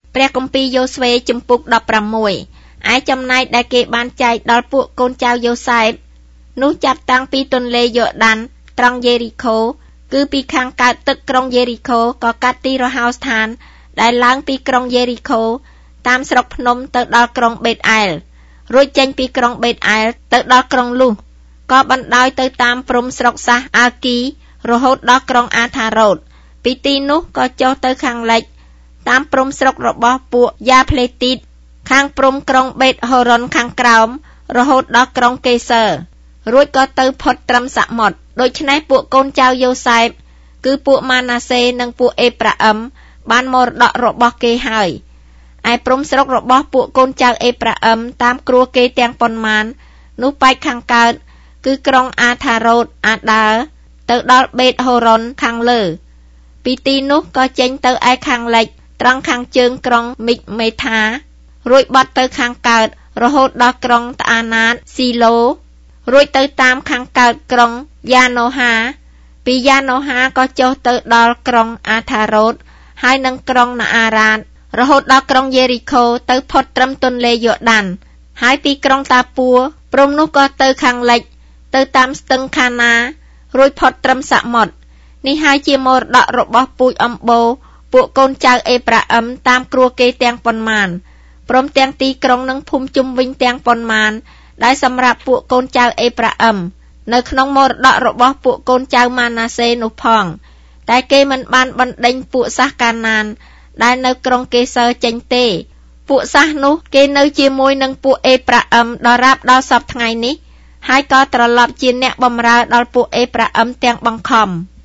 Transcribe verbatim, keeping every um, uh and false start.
ព្រះគម្ពីរយ៉ូស្វេជំពូកដប់ប្រាំមួយ ឯចំណែកដែលគេបានចែកដល់ពួកកូនចៅយ៉ូសែបនោះចាប់តាំងពីទន្លេយ៉ូដានត្រង់យេរីខូគឺពីខាងកើតទឹកក្រុងយេរីខូក៏កាត់ទីរហោស្ថានដែលឡើងពីក្រុងយេរីខូតាមស្រុកភ្នំទៅដល់ក្រុងបេតអែលរួចចេញពីក្រុងបេតអែលទៅដល់ក្រុងលូសក៏បណ្ដោយទៅតាមព្រំស្រុកសាសអាគីរហូតដល់ក្រុងអាថារ៉ូតពីទីនោះក៏ចុះទៅខាងលិចតាមព្រំស្រុករបស់ពួកយ៉ាផ្លេទីតខាងព្រំក្រុងបេតហូរុនខាងក្រោមរហូតដល់ក្រុងកេសឺរួចក៏ទៅផុតត្រឹមសមុទ្រដូច្នេះពួកកូនចៅយ៉ូសែបគឺពួកម៉ាណាសេនិងពួកអេប្រាអឹមបានមរតករបស់គេហើយឯព្រំស្រុករបស់ពួកកូនចៅអេប្រាអឹមតាមគ្រួគេទាំងប៉ុន្មាននោះប៉ែកខាងកើតគឺក្រុងអាថារ៉ូតអាដើទៅដល់បេតហូរុនខាងលើពីទីនោះក៏ចេញទៅឯខាងលិចត្រង់ខាងជើងក្រុងមីកមេថារួចបត់ទៅខាងកើតរហូតដល់ក្រុងតាអាណាតស៊ីឡូរួចទៅតាមខាងកើតក្រុងយ៉ាណូហាពីយ៉ាណូហាក៏ចុះទៅដល់ក្រុងអាថារ៉ូតហើយនឹងក្រុងណាអារ៉ាតរហូតដល់ក្រុងយេរីខូទៅផុតត្រឹមទន្លេយ៉ូដានហើយពីក្រុងតាពួរព្រំនោះក៏ទៅខាងលិចទៅតាមស្ទឹងខាណារួចផុតត្រឹមសមុទ្រនេះហើយជាមរតករបស់ពូជអំបូរពួកកូនចៅអេប្រាអឹមតាមគ្រួគេទាំងប៉ុន្មានព្រមទាំងទីក្រុងនិងភូមិជុំវិញទាំងប៉ុន្មានដែលសម្រាប់ពួកកូនចៅអេប្រាអឹមនៅក្នុងមរតករបស់ពួកកូនចៅម៉ាណាសេនោះផងតែគេមិនបានបណ្ដេញពួកសាសកាណានដែលនៅក្រុងកេសឺចេញទេពួកសាសនោះគេនៅជាមួយនឹងពួកអេប្រាអឹមដល់រាប់ដល់សពថ្ងៃនេះហើយក៏ត្រឡប់ជាអ្នកបម្រើដល់ពួកអេប្រាអឹមទាំងបង្ខំ